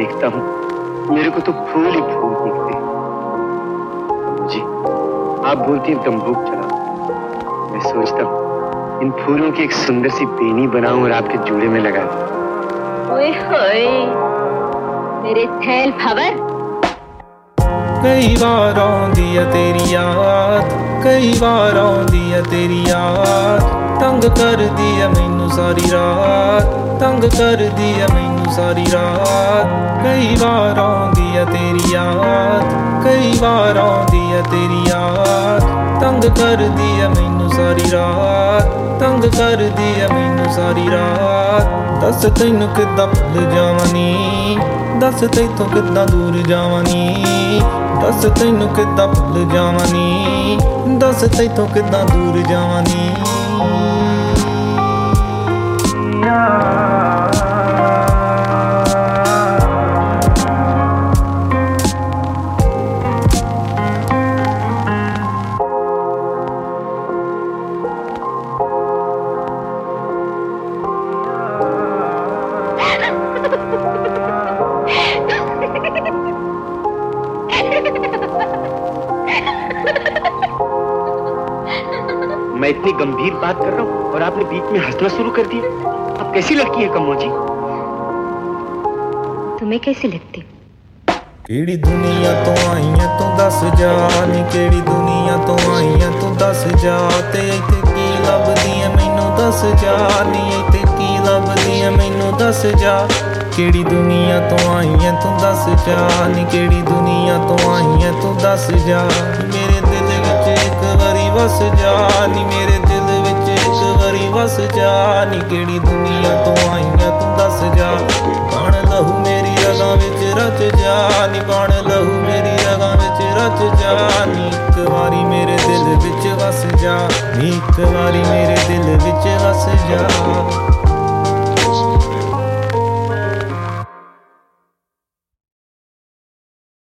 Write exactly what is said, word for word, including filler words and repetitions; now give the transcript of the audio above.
देखता हूँ मेरे को तो फूल ही फूल दिखते हैं। जी आप बोलती हैं तंबूक चला, मैं सोचता हूँ इन फूलों की एक सुंदर सी बेनी बनाऊं और आपके जूड़े में लगा दूं। ओए होए मेरे थैल भवर। कई बार आउंदी है तेरी याद, कई बार आउंदी है तेरी याद, तंग कर दी है मैनू सारी रात, तंग कर दी है मैनू सारी रात। कई बार आउंदी है तेरी याद, कई बार आउंदी है तेरी याद, तंग कर दी है मैनू सारी रात, तंग कर दी है मैनू सारी रात। दस तैनू किद्दां भुल जावां नी, दस तैथों किद्दां दूर जावां नी, दस तैनू किद्दां भुल जावां नी, दस तैथों किद्दां दूर जावां नी। मैं इतनी गंभीर बात कर रहा हूँ और आपने बीच में हंसना शुरू कर दिया। आप कैसी लगती है कमो जी? तुम्हें कैसी लगती? केड़ी दुनिया तो आई है तू दस जा नी, केड़ी दुनिया तो आई है तू दस जा, ते इत्थे की लभदी है मैनू दस जा नी, इत्थे की लभदी है मैनू दस जा। केड़ी दुनिया तो आई है तू दस जा नी, केड़ी दुनिया तो आई है तू दस जा। मेरे दिल विच एक वारी वस जा नी, मेरे दिल विच एक वारी वस जा नी, केड़ी दुनिया तो आई है तू दस जा। बण लहू मेरी रगां विच रच जा नी, बण लहू मेरी रगां विच रच जा नी, एक वारी मेरे दिल विच वस जा नी, एक वारी मेरे दिल विच वस जा।